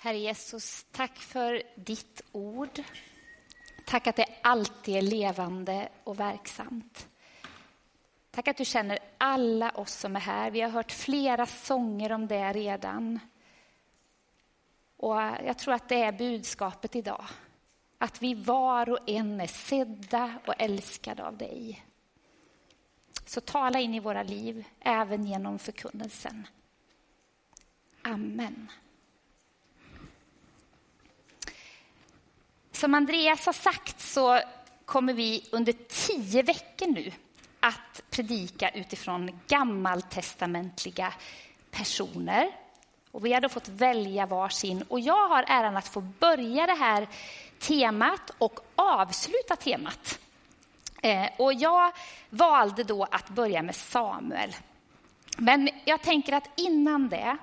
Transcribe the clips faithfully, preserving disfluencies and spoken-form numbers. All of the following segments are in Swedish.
Herre Jesus, tack för ditt ord. Tack att det alltid är levande och verksamt. Tack att du känner alla oss som är här. Vi har hört flera sånger om det redan. Och jag tror att det är budskapet idag. Att vi var och en är sedda och älskade av dig. Så tala in i våra liv, även genom förkunnelsen. Amen. Som Andreas har sagt så kommer vi under tio veckor nu att predika utifrån gammaltestamentliga personer. Och vi har då fått välja varsin. Och jag har äran att få börja det här temat och avsluta temat. Eh, och jag valde då att börja med Samuel. Men jag tänker att innan det...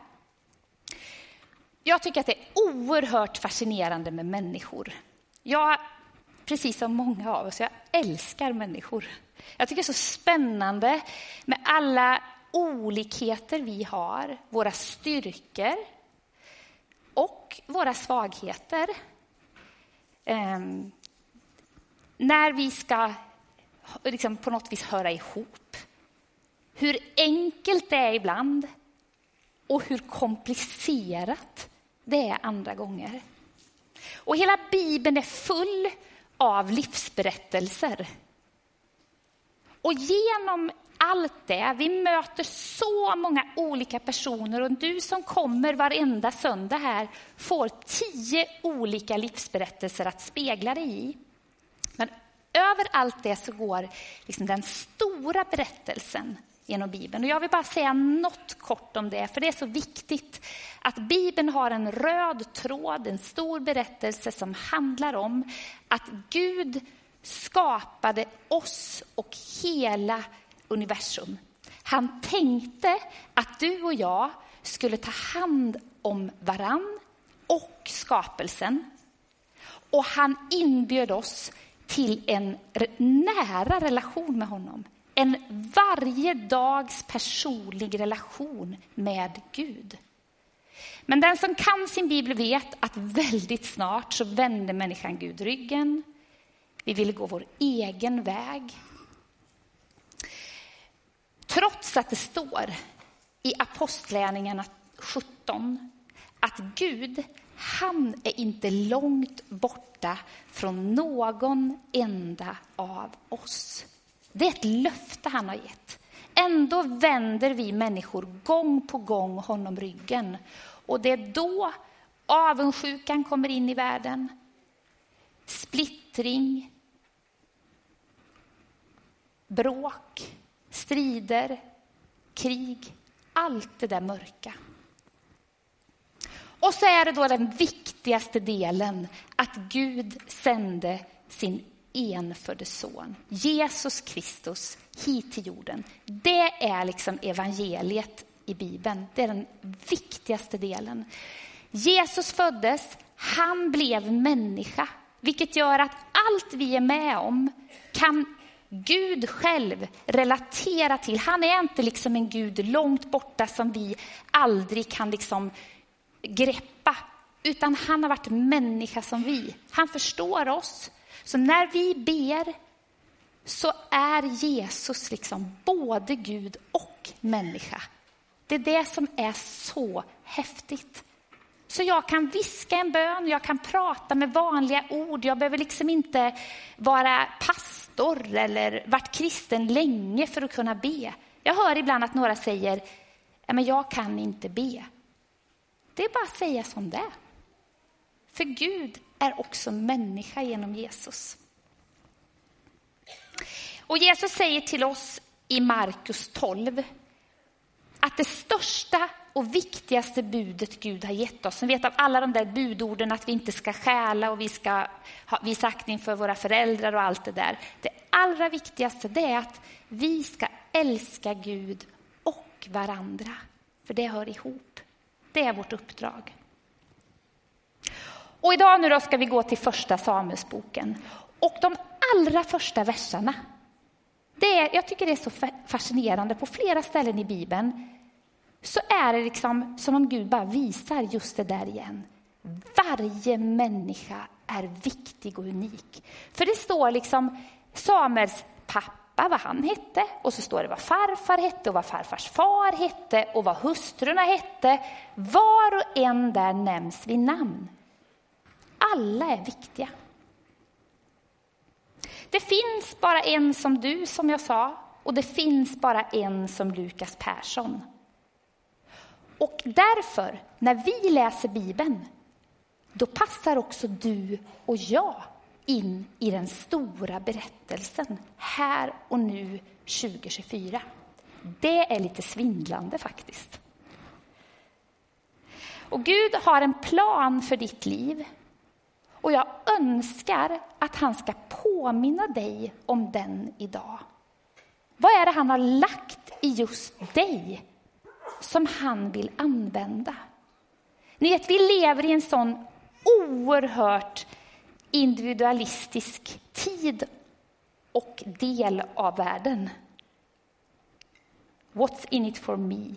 Jag tycker att det är oerhört fascinerande med människor. Jag, precis som många av oss, jag älskar människor. Jag tycker det är så spännande med alla olikheter vi har. Våra styrkor och våra svagheter. Eh, när vi ska liksom på något vis höra ihop. Hur enkelt det är ibland och hur komplicerat det är andra gånger. Och hela Bibeln är full av livsberättelser. Och genom allt det, vi möter så många olika personer. Och du som kommer varenda söndag här får tio olika livsberättelser att spegla dig i. Men över allt det så går liksom den stora berättelsen genom Bibeln. Och jag vill bara säga något kort om det, för det är så viktigt att Bibeln har en röd tråd, en stor berättelse som handlar om att Gud skapade oss och hela universum. Han tänkte att du och jag skulle ta hand om varann och skapelsen. Och han inbjöd oss till en nära relation med honom. En varje dags personlig relation med Gud. Men den som kan sin bibel vet att väldigt snart så vänder människan Gud ryggen. Vi vill gå vår egen väg. Trots att det står i Apostlagärningarna sjutton att Gud, han är inte långt borta från någon enda av oss. Det är ett löfte han har gett. Ändå vänder vi människor gång på gång honom ryggen. Och det är då avundsjukan kommer in i världen. Splittring. Bråk. Strider. Krig. Allt det där mörka. Och så är det då den viktigaste delen. Att Gud sände sin enfödde son, Jesus Kristus, hit till jorden. Det är liksom evangeliet i Bibeln. Det är den viktigaste delen. Jesus föddes, han blev människa. Vilket gör att allt vi är med om kan Gud själv relatera till. Han är inte liksom en Gud långt borta som vi aldrig kan liksom greppa. Utan han har varit människa som vi. Han förstår oss. Så när vi ber så är Jesus liksom både Gud och människa. Det är det som är så häftigt. Så jag kan viska en bön, jag kan prata med vanliga ord. Jag behöver liksom inte vara pastor eller varit kristen länge för att kunna be. Jag hör ibland att några säger, ja, men jag kan inte be. Det är bara att säga som det. För Gud är också människa genom Jesus. Och Jesus säger till oss i Markus tolv att det största och viktigaste budet Gud har gett oss. Som vet av alla de där budorden att vi inte ska stjäla och vi ska ha visa aktning för våra föräldrar och allt det där. Det allra viktigaste det är att vi ska älska Gud och varandra. För det hör ihop. Det är vårt uppdrag. Och idag nu då ska vi gå till första Samuelsboken. Och de allra första verserna. Det är, jag tycker det är så fascinerande. På flera ställen i Bibeln så är det liksom som om Gud bara visar just det där igen. Varje människa är viktig och unik. För det står liksom Samuels pappa, vad han hette. Och så står det vad farfar hette och vad farfars far hette och vad hustrurna hette. Var och en där nämns vid namn. Alla är viktiga. Det finns bara en som du, som jag sa. Och det finns bara en som Lukas Persson. Och därför, när vi läser Bibeln, då passar också du och jag in i den stora berättelsen här och nu tjugo tjugofyra. Det är lite svindlande faktiskt. Och Gud har en plan för ditt liv. Och jag önskar att han ska påminna dig om den idag. Vad är det han har lagt i just dig som han vill använda? Ni vet, vi lever i en sån oerhört individualistisk tid och del av världen. What's in it for me?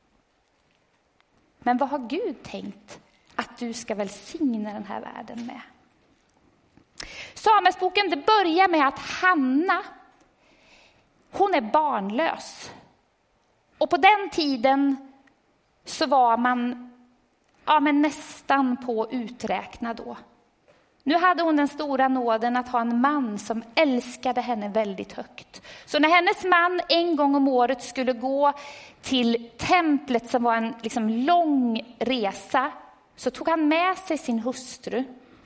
Men vad har Gud tänkt att du ska välsigna den här världen med? Samuelsboken, det börjar med att Hanna, hon är barnlös. Och på den tiden så var man ja, men nästan på uträkna då. Nu hade hon den stora nåden att ha en man som älskade henne väldigt högt. Så när hennes man en gång om året skulle gå till templet, som var en liksom lång resa, så tog han med sig sin hustru.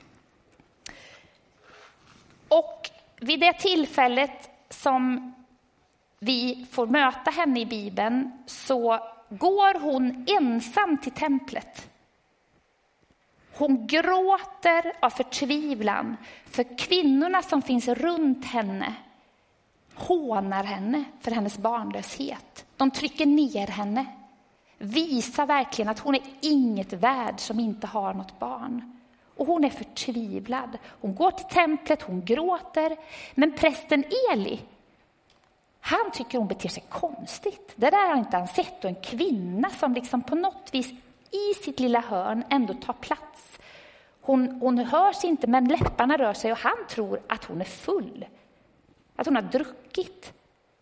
Och vid det tillfället som vi får möta henne i Bibeln så går hon ensam till templet. Hon gråter av förtvivlan, för kvinnorna som finns runt henne hånar henne för hennes barnlöshet. De trycker ner henne, visar verkligen att hon är inget värd som inte har något barn. Och hon är förtvivlad. Hon går till templet, hon gråter. Men prästen Eli, han tycker hon beter sig konstigt. Det där har han inte han sett. Och en kvinna som liksom på något vis i sitt lilla hörn ändå tar plats. Hon, hon hörs inte, men läpparna rör sig och han tror att hon är full. Att hon har druckit.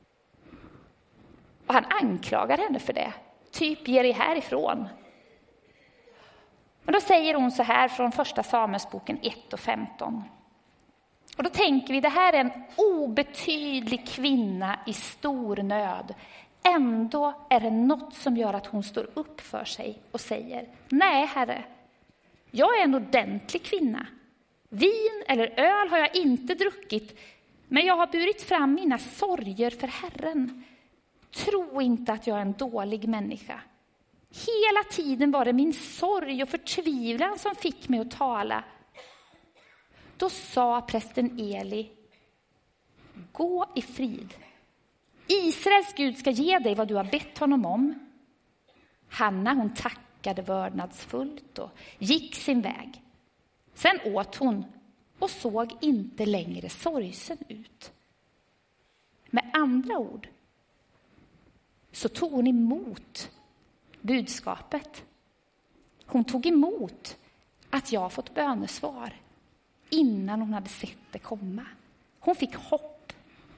Och han anklagar henne för det. Typ, ge dig härifrån. Men då säger hon så här från första Samuelsboken ett och femton. Och då tänker vi, det här är en obetydlig kvinna i stor nöd. Ändå är det något som gör att hon står upp för sig och säger: nej, herre, jag är en ordentlig kvinna. Vin eller öl har jag inte druckit, men jag har burit fram mina sorger för Herren. Tro inte att jag är en dålig människa. Hela tiden var det min sorg och förtvivlan som fick mig att tala. Då sa prästen Eli: gå i frid. Israels Gud ska ge dig vad du har bett honom om. Hanna, hon tackade vördnadsfullt och gick sin väg. Sen åt hon och såg inte längre sorgsen ut. Med andra ord så tog hon emot budskapet. Hon tog emot att jag fått bönesvar innan hon hade sett det komma. Hon fick hopp.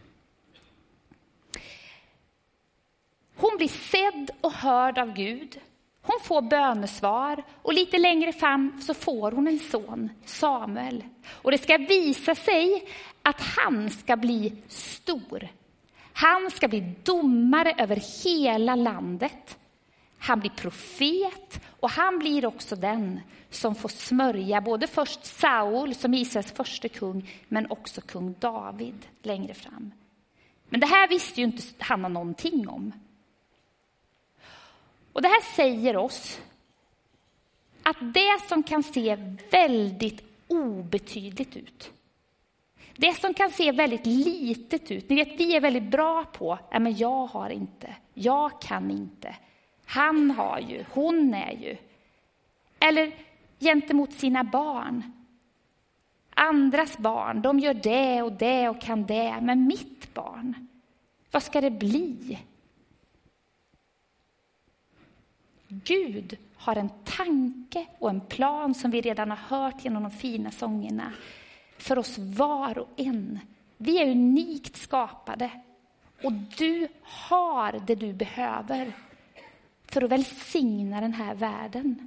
Hon blir sedd och hörd av Gud. Hon får bönesvar och lite längre fram så får hon en son, Samuel. Och det ska visa sig att han ska bli stor. Han ska bli domare över hela landet. Han blir profet och han blir också den som får smörja både först Saul som Israels första kung, men också kung David längre fram. Men det här visste ju inte Hanna någonting om. Och det här säger oss att det som kan se väldigt obetydligt ut, det som kan se väldigt litet ut, ni vet, vi är väldigt bra på, ja, men jag har inte, jag kan inte, han har ju, hon är ju. Eller gentemot sina barn. Andras barn, de gör det och det och kan det. Men mitt barn, vad ska det bli? Gud har en tanke och en plan som vi redan har hört genom de fina sångerna. För oss var och en. Vi är unikt skapade. Och du har det du behöver för att välsigna den här världen.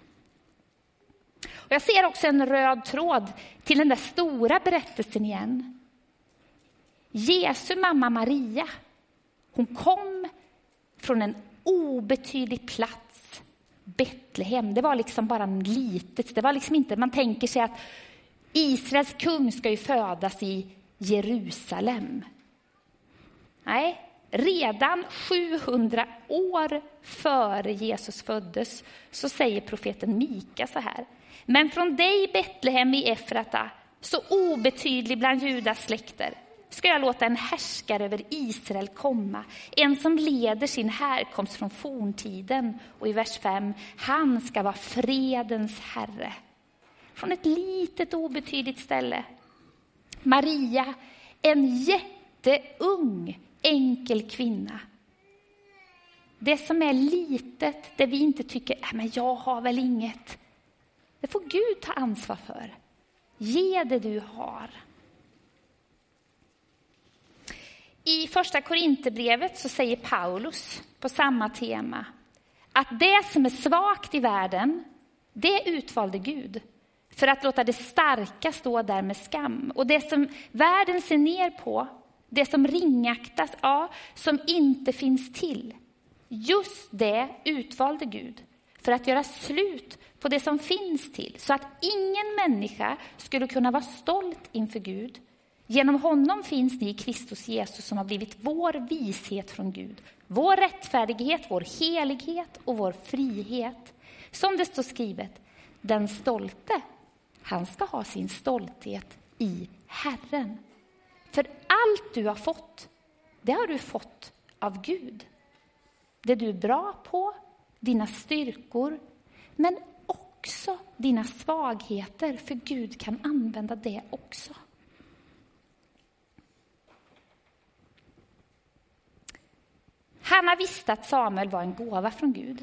Och jag ser också en röd tråd till den där stora berättelsen igen. Jesu mamma Maria, hon kom från en obetydlig plats, Betlehem. Det var liksom bara en litet, det var liksom inte, man tänker sig att Israels kung ska ju födas i Jerusalem. Nej, redan sjuhundra år före Jesus föddes så säger profeten Mika så här. Men från dig Betlehem i Efrata, så obetydlig bland Judas släkter, ska jag låta en härskare över Israel komma. En som leder sin härkomst från forntiden. Och i vers fem, han ska vara fredens herre. Från ett litet obetydligt ställe. Maria, en jätteung enkel kvinna. Det som är litet, det vi inte tycker, äh, men jag har väl inget. Det får Gud ta ansvar för. Ge det du har. I första Korinthierbrevet så säger Paulus på samma tema att det som är svagt i världen, det utvalde Gud för att låta det starka stå där med skam. Och det som världen ser ner på, det som ringaktas, ja, som inte finns till, just det utvalde Gud för att göra slut på det som finns till, så att ingen människa skulle kunna vara stolt inför Gud. Genom honom finns ni i Kristus Jesus som har blivit vår vishet från Gud. Vår rättfärdighet, vår helighet och vår frihet. Som det står skrivet, den stolte, han ska ha sin stolthet i Herren. För allt du har fått, det har du fått av Gud. Det du är bra på, dina styrkor, men också dina svagheter, för Gud kan använda det också. Hanna visste att Samuel var en gåva från Gud.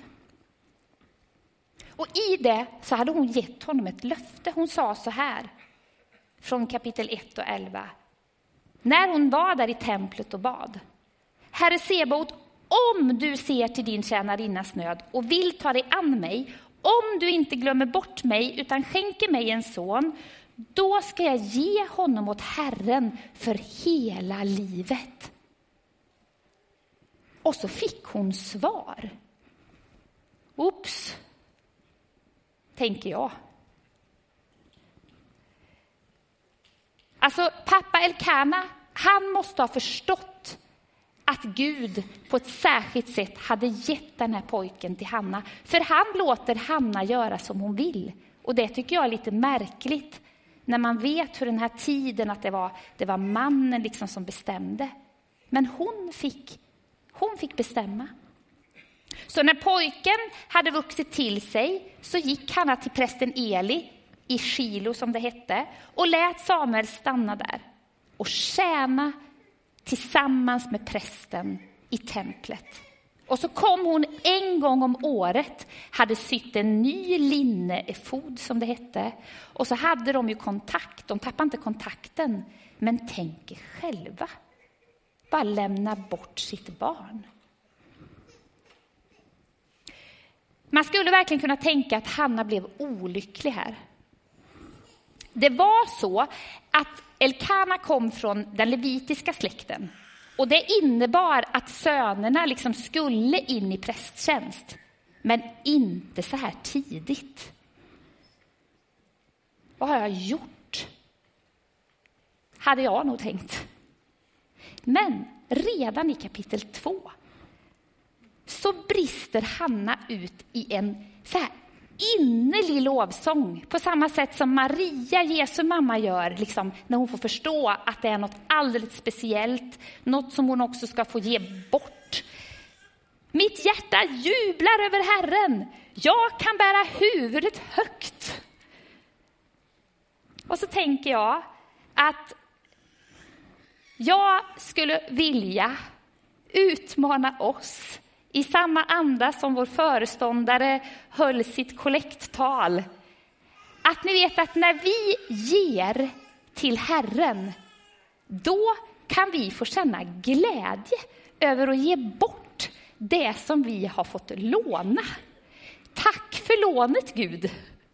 Och i det så hade hon gett honom ett löfte. Hon sa så här, från kapitel ett och elva. När hon var där i templet och bad. Herre Sebaot, om du ser till din tjänarinnas nöd och vill ta dig an mig, om du inte glömmer bort mig utan skänker mig en son, då ska jag ge honom åt Herren för hela livet. Och så fick hon svar. Oops, tänker jag. Alltså pappa Elkana, han måste ha förstått att Gud på ett särskilt sätt hade gett den här pojken till Hanna. För han låter Hanna göra som hon vill. Och det tycker jag är lite märkligt. När man vet hur den här tiden, att det var, det var mannen liksom som bestämde. Men hon fick, hon fick bestämma. Så när pojken hade vuxit till sig så gick Hanna till prästen Eli i Shilo som det hette. Och lät Samuel stanna där och tjäna tillsammans med prästen i templet. Och så kom hon en gång om året, hade sytt en ny linneefod som det hette. Och så hade de ju kontakt, de tappade inte kontakten. Men tänk er själva, bara lämna bort sitt barn. Man skulle verkligen kunna tänka att Hanna blev olycklig här. Det var så att Elkana kom från den levitiska släkten. Och det innebar att sönerna liksom skulle in i prästtjänst. Men inte så här tidigt. Vad har jag gjort? Hade jag nog tänkt. Men redan i kapitel två så brister Hanna ut i en så här innerlig lovsång. På samma sätt som Maria, Jesu mamma, gör liksom, när hon får förstå att det är något alldeles speciellt. Något som hon också ska få ge bort. Mitt hjärta jublar över Herren. Jag kan bära huvudet högt. Och så tänker jag att jag skulle vilja utmana oss i samma anda som vår föreståndare höll sitt kollekttal. Att ni vet att när vi ger till Herren, då kan vi få känna glädje över att ge bort det som vi har fått låna. Tack för lånet, Gud.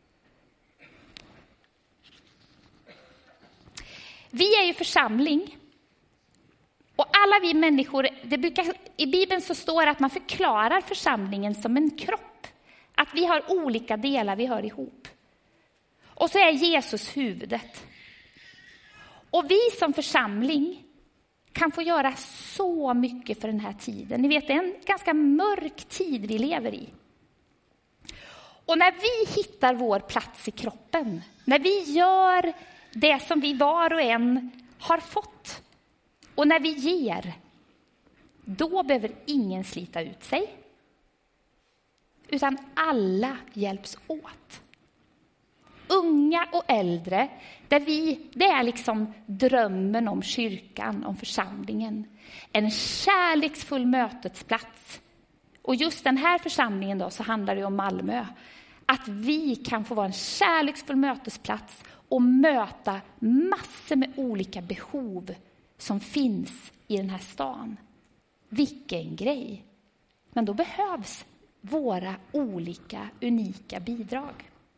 Vi är ju församling. Och alla vi människor, det brukar, i Bibeln så står det att man förklarar församlingen som en kropp. Att vi har olika delar vi hör ihop. Och så är Jesus huvudet. Och vi som församling kan få göra så mycket för den här tiden. Ni vet, det är en ganska mörk tid vi lever i. Och när vi hittar vår plats i kroppen, när vi gör det som vi var och en har fått, och när vi ger, då behöver ingen slita ut sig. Utan alla hjälps åt. Unga och äldre, där vi, det är liksom drömmen om kyrkan, om församlingen. En kärleksfull mötesplats. Och just den här församlingen då, så handlar det om Malmö. Att vi kan få vara en kärleksfull mötesplats och möta massor med olika behov som finns i den här stan. Vilken grej! Men då behövs våra olika unika bidrag.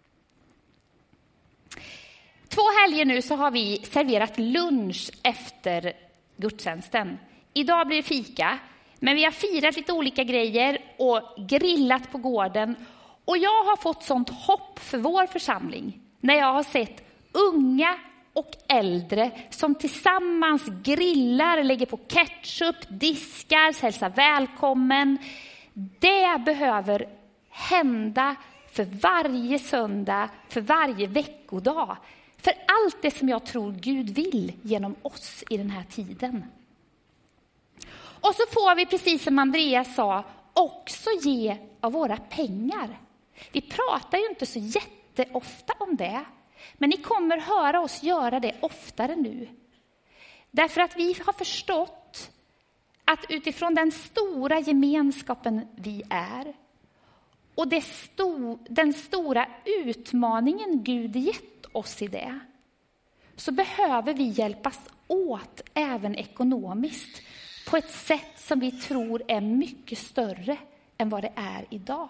Två helger nu så har vi serverat lunch efter gudstjänsten. Idag blir det fika, men vi har firat lite olika grejer och grillat på gården. Och jag har fått sånt hopp för vår församling när jag har sett unga och äldre som tillsammans grillar, lägger på ketchup, diskar, hälsar välkommen. Det behöver hända för varje söndag, för varje veckodag. För allt det som jag tror Gud vill genom oss i den här tiden. Och så får vi, precis som Andreas sa, också ge av våra pengar. Vi pratar ju inte så jätteofta om det. Men ni kommer höra oss göra det oftare nu. Därför att vi har förstått att utifrån den stora gemenskapen vi är och det sto, den stora utmaningen Gud gett oss i det, så behöver vi hjälpas åt även ekonomiskt på ett sätt som vi tror är mycket större än vad det är idag.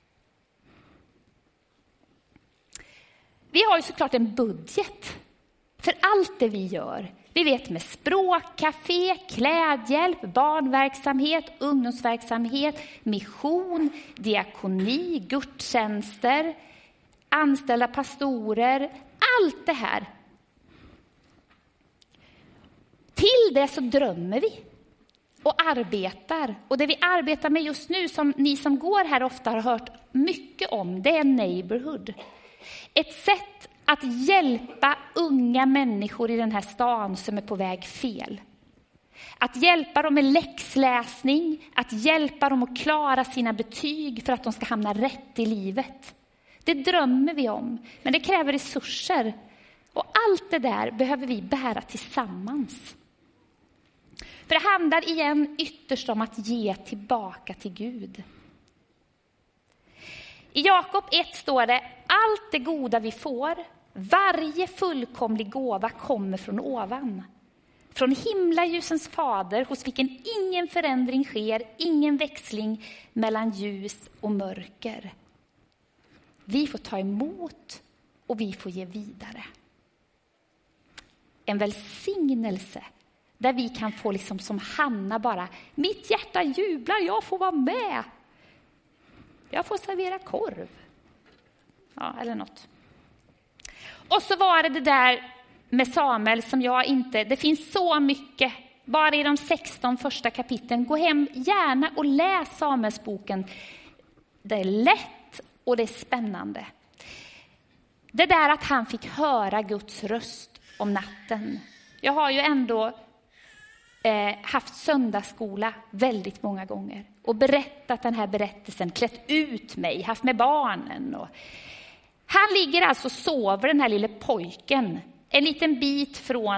Vi har ju såklart en budget för allt det vi gör. Vi vet med språkcafé, klädhjälp, barnverksamhet, ungdomsverksamhet, mission, diakoni, gudstjänster, anställda pastorer, allt det här. Till det så drömmer vi och arbetar. Och det vi arbetar med just nu, som ni som går här ofta har hört mycket om, det är neighborhood. Ett sätt att hjälpa unga människor i den här stan som är på väg fel. Att hjälpa dem med läxläsning, att hjälpa dem att klara sina betyg för att de ska hamna rätt i livet. Det drömmer vi om, men det kräver resurser. Och allt det där behöver vi bära tillsammans. För det handlar igen ytterst om att ge tillbaka till Gud. I Jakob ett står det: allt det goda vi får, varje fullkomlig gåva kommer från ovan. Från himlaljusens fader, hos vilken ingen förändring sker, ingen växling mellan ljus och mörker. Vi får ta emot och vi får ge vidare. En välsignelse där vi kan få liksom som Hanna bara, mitt hjärta jublar, jag får vara med. Jag får servera korv. Ja, eller något. Och så var det det där med Samuel som jag inte... Det finns så mycket. Bara i de sexton första kapitlen. Gå hem gärna och läs Samuelsboken. Det är lätt och det är spännande. Det där att han fick höra Guds röst om natten. Jag har ju ändå eh, haft söndagsskola väldigt många gånger. Och berättat den här berättelsen. Klätt ut mig. Haft med barnen. Och han ligger alltså och sover, den här lille pojken. En liten bit från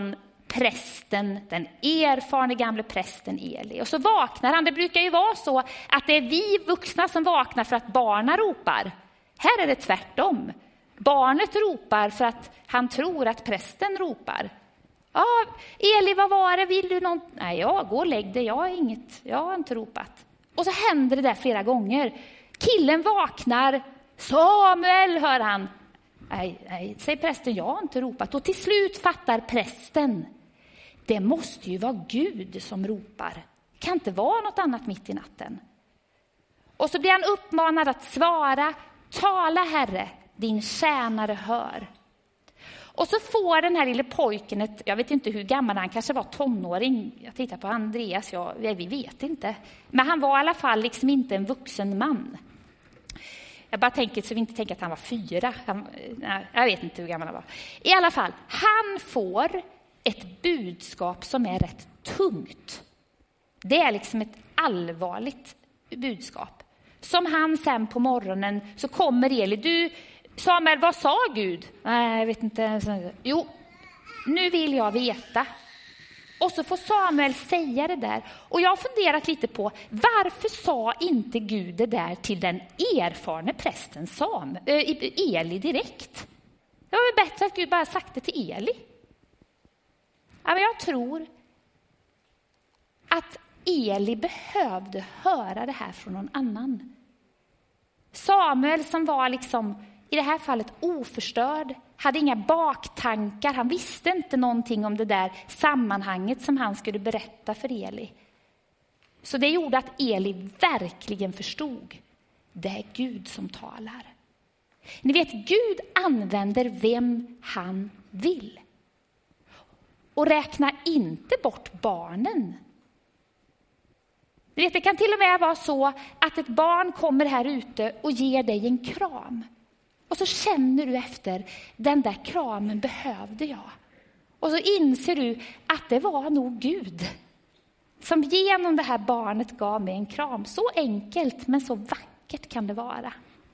prästen, den erfarne gamle prästen Eli. Och så vaknar han. Det brukar ju vara så att det är vi vuxna som vaknar för att barnen ropar. Här är det tvärtom. Barnet ropar för att han tror att prästen ropar. Ja, Eli, vad var det? Vill du något? Nej, jag går och lägg dig. Jag har inget. Jag har inte ropat. Och så händer det där flera gånger. Killen vaknar. Samuel, hör han. Nej, nej, säger prästen, jag har inte ropat. Och till slut fattar prästen. Det måste ju vara Gud som ropar. Det kan inte vara något annat mitt i natten. Och så blir han uppmanad att svara. Tala, Herre, din tjänare hör. Och så får den här lille pojken ett, jag vet inte hur gammal han kanske var, tonåring. Jag tittar på Andreas, jag, vi vet inte. Men han var i alla fall liksom inte en vuxen man. Jag bara tänker så vi inte tänker att han var fyra. Han, nej, jag vet inte hur gammal han var. I alla fall, han får ett budskap som är rätt tungt. Det är liksom ett allvarligt budskap. Som han sen på morgonen så kommer Eli. Du, Samuel, vad sa Gud? Nej, jag vet inte. Jo, nu vill jag veta. Och så får Samuel säga det där. Och jag har funderat lite på, varför sa inte Gud det där till den erfarne prästen Sam, äh, Eli direkt? Det var väl bättre att Gud bara sagt det till Eli. Ja, men jag tror att Eli behövde höra det här från någon annan. Samuel som var liksom i det här fallet oförstörd, hade inga baktankar, han visste inte någonting om det där sammanhanget som han skulle berätta för Eli. Så det gjorde att Eli verkligen förstod, det är Gud som talar. Ni vet, Gud använder vem han vill. Och räkna inte bort barnen. Ni vet, det kan till och med vara så att ett barn kommer här ute och ger dig en kram. Och så känner du efter, den där kramen behövde jag. Och så inser du att det var nog Gud som genom det här barnet gav mig en kram. Så enkelt, men så vackert kan det vara.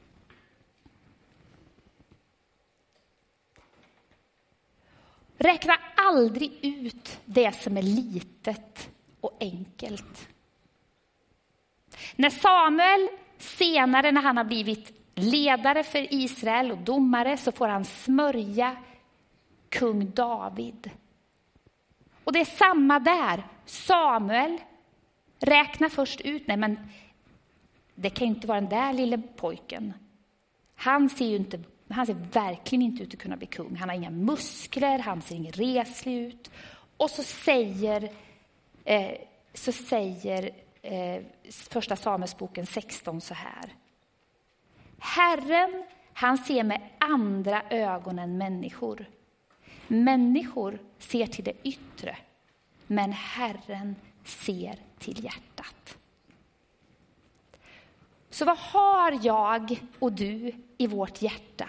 Räkna aldrig ut det som är litet och enkelt. När Samuel senare, när han har blivit ledare för Israel och domare, så får han smörja kung David. Och det är samma där. Samuel räknar först ut, nej men det kan ju inte vara den där lille pojken. Han ser ju inte, han ser verkligen inte ut att kunna bli kung. Han har inga muskler, han ser ingen reslig ut. Och så säger, eh, så säger eh, första Samuelsboken sexton så här. Herren, han ser med andra ögon än människor. Människor ser till det yttre, men Herren ser till hjärtat. Så vad har jag och du i vårt hjärta?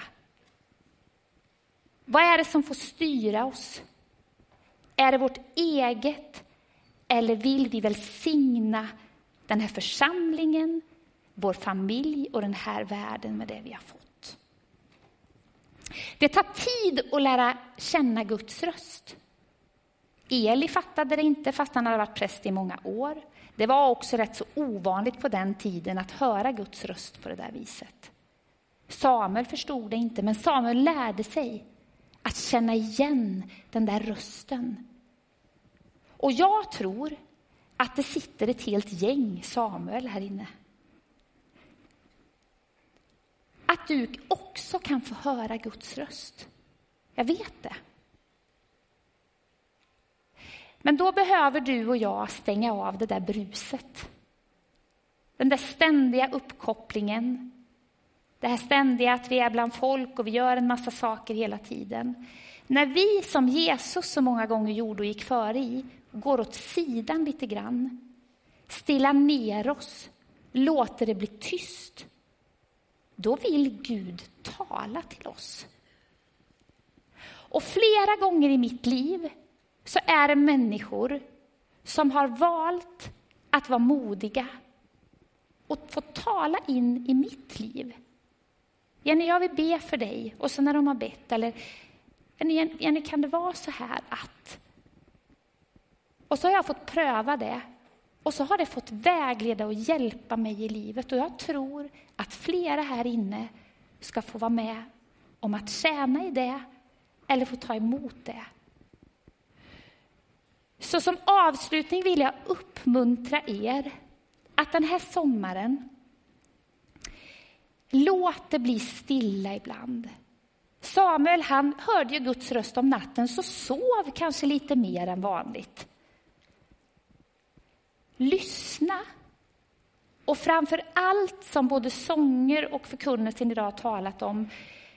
Vad är det som får styra oss? Är det vårt eget, eller vill vi välsigna den här församlingen, vår familj och den här världen med det vi har fått? Det tar tid att lära känna Guds röst. Eli fattade det inte fast han hade varit präst i många år. Det var också rätt så ovanligt på den tiden att höra Guds röst på det där viset. Samuel förstod det inte, men Samuel lärde sig att känna igen den där rösten. Och jag tror att det sitter ett helt gäng Samuel här inne. Att du också kan få höra Guds röst. Jag vet det. Men då behöver du och jag stänga av det där bruset. Den där ständiga uppkopplingen. Det här ständiga att vi är bland folk och vi gör en massa saker hela tiden. När vi som Jesus så många gånger gjorde och gick före i, går åt sidan lite grann, stillar ner oss, låter det bli tyst, då vill Gud tala till oss. Och flera gånger i mitt liv så är det människor som har valt att vara modiga och få tala in i mitt liv. Jenny, jag vill be för dig. Och så när de har bett, eller Jenny, Jenny, kan det vara så här att Och så har jag fått pröva det. Och så har det fått vägleda och hjälpa mig i livet. Och jag tror att flera här inne ska få vara med om att tjäna i det eller få ta emot det. Så som avslutning vill jag uppmuntra er att den här sommaren, låt det bli stilla ibland. Samuel, han hörde ju Guds röst om natten, så sov kanske lite mer än vanligt. Lyssna. Och framför allt, som både sånger och förkunnelsen idag har talat om,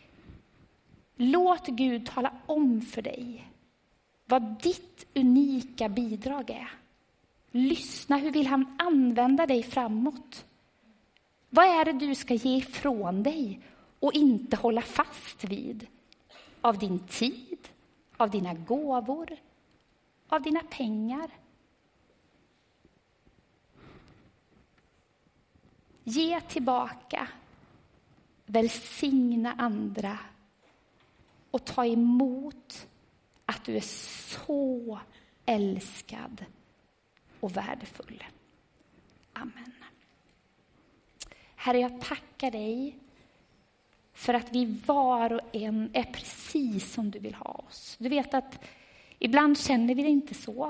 låt Gud tala om för dig vad ditt unika bidrag är. Lyssna, hur vill han använda dig framåt? Vad är det du ska ge ifrån dig och inte hålla fast vid? Av din tid, av dina gåvor, av dina pengar. Ge tillbaka, välsigna andra och ta emot att du är så älskad och värdefull. Amen. Herre, jag tackar dig för att vi var och en är precis som du vill ha oss. Du vet att ibland känner vi det inte så.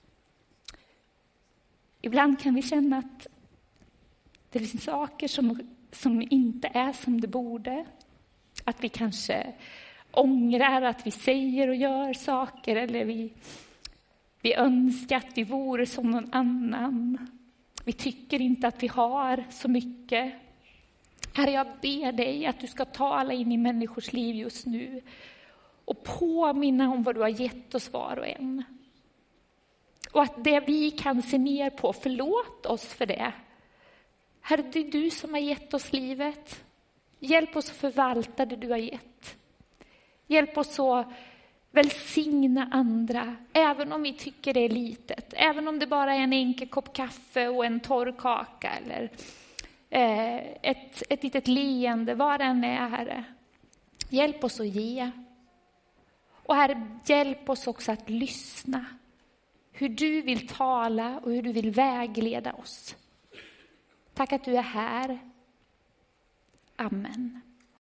Ibland kan vi känna att det finns saker som, som inte är som det borde. Att vi kanske ångrar att vi säger och gör saker, eller vi, vi önskar att vi vore som någon annan. Vi tycker inte att vi har så mycket. Herre, jag ber dig att du ska tala in i människors liv just nu och påminna om vad du har gett oss var och en. Och att det vi kan se ner på, förlåt oss för det. Herre, det är du som har gett oss livet. Hjälp oss att förvalta det du har gett. Hjälp oss att välsigna andra, även om vi tycker det är litet. Även om det bara är en enkel kopp kaffe och en torr kaka eller eh, ett, ett litet leende, vad det än är, Herre. Hjälp oss att ge. Och Herre, hjälp oss också att lyssna. Hur du vill tala och hur du vill vägleda oss. Tack att du är här. Amen.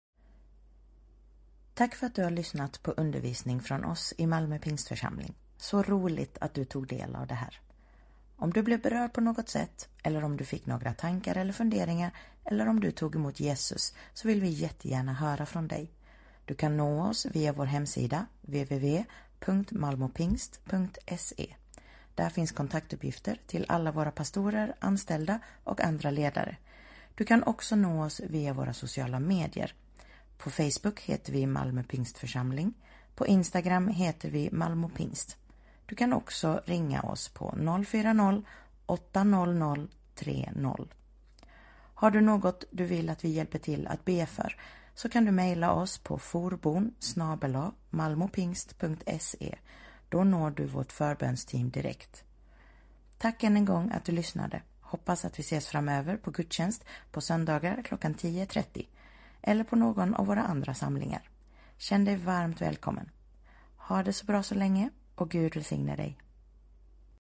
Tack för att du har lyssnat på undervisning från oss i Malmö Pingstförsamling. Så roligt att du tog del av det här. Om du blev berörd på något sätt, eller om du fick några tankar eller funderingar, eller om du tog emot Jesus, så vill vi jättegärna höra från dig. Du kan nå oss via vår hemsida w w w punkt malmopingst punkt se. Där finns kontaktuppgifter till alla våra pastorer, anställda och andra ledare. Du kan också nå oss via våra sociala medier. På Facebook heter vi Malmö Pingstförsamling. På Instagram heter vi Malmö Pingst. Du kan också ringa oss på noll fyra noll åtta noll noll tre noll. Har du något du vill att vi hjälper till att be för, så kan du mejla oss på forbon snabel-a malmopingst punkt se. Då når du vårt förbönsteam direkt. Tack än en gång att du lyssnade. Hoppas att vi ses framöver på gudstjänst på söndagar klockan tio trettio. Eller på någon av våra andra samlingar. Känn dig varmt välkommen. Ha det så bra så länge och Gud välsigne dig.